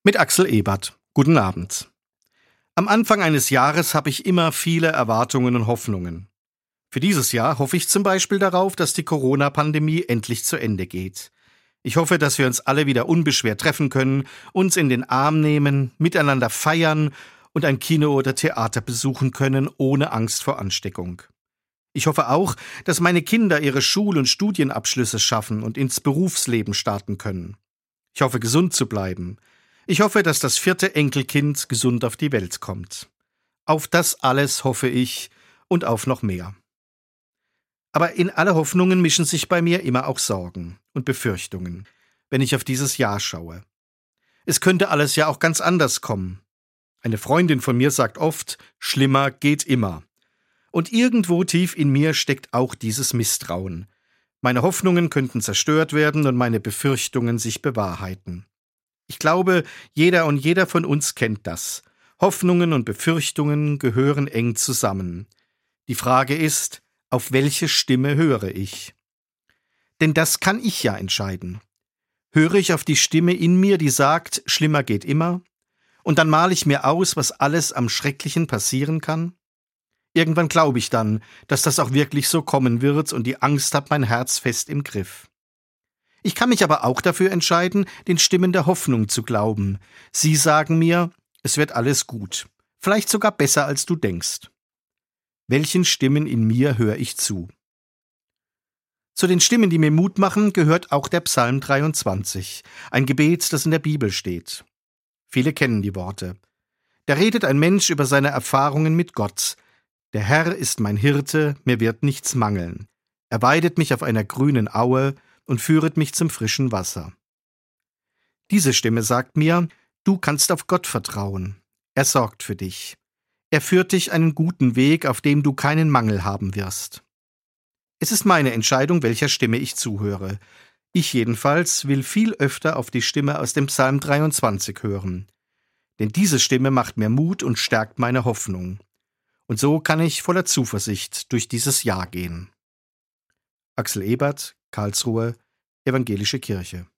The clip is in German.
Mit Axel Ebert. Guten Abend. Am Anfang eines Jahres habe ich immer viele Erwartungen und Hoffnungen. Für dieses Jahr hoffe ich zum Beispiel darauf, dass die Corona-Pandemie endlich zu Ende geht. Ich hoffe, dass wir uns alle wieder unbeschwert treffen können, uns in den Arm nehmen, miteinander feiern und ein Kino oder Theater besuchen können, ohne Angst vor Ansteckung. Ich hoffe auch, dass meine Kinder ihre Schul- und Studienabschlüsse schaffen und ins Berufsleben starten können. Ich hoffe, gesund zu bleiben. Ich hoffe, dass das 4. Enkelkind gesund auf die Welt kommt. Auf das alles hoffe ich und auf noch mehr. Aber in alle Hoffnungen mischen sich bei mir immer auch Sorgen und Befürchtungen, wenn ich auf dieses Jahr schaue. Es könnte alles ja auch ganz anders kommen. Eine Freundin von mir sagt oft, schlimmer geht immer. Und irgendwo tief in mir steckt auch dieses Misstrauen. Meine Hoffnungen könnten zerstört werden und meine Befürchtungen sich bewahrheiten. Ich glaube, jeder von uns kennt das. Hoffnungen und Befürchtungen gehören eng zusammen. Die Frage ist, auf welche Stimme höre ich? Denn das kann ich ja entscheiden. Höre ich auf die Stimme in mir, die sagt, schlimmer geht immer? Und dann male ich mir aus, was alles am Schrecklichen passieren kann? Irgendwann glaube ich dann, dass das auch wirklich so kommen wird und die Angst hat mein Herz fest im Griff. Ich kann mich aber auch dafür entscheiden, den Stimmen der Hoffnung zu glauben. Sie sagen mir, es wird alles gut. Vielleicht sogar besser, als du denkst. Welchen Stimmen in mir höre ich zu? Zu den Stimmen, die mir Mut machen, gehört auch der Psalm 23, ein Gebet, das in der Bibel steht. Viele kennen die Worte. Da redet ein Mensch über seine Erfahrungen mit Gott. Der Herr ist mein Hirte, mir wird nichts mangeln. Er weidet mich auf einer grünen Aue und führet mich zum frischen Wasser. Diese Stimme sagt mir, du kannst auf Gott vertrauen. Er sorgt für dich. Er führt dich einen guten Weg, auf dem du keinen Mangel haben wirst. Es ist meine Entscheidung, welcher Stimme ich zuhöre. Ich jedenfalls will viel öfter auf die Stimme aus dem Psalm 23 hören. Denn diese Stimme macht mir Mut und stärkt meine Hoffnung. Und so kann ich voller Zuversicht durch dieses Jahr gehen. Axel Ebert, Karlsruhe, Evangelische Kirche.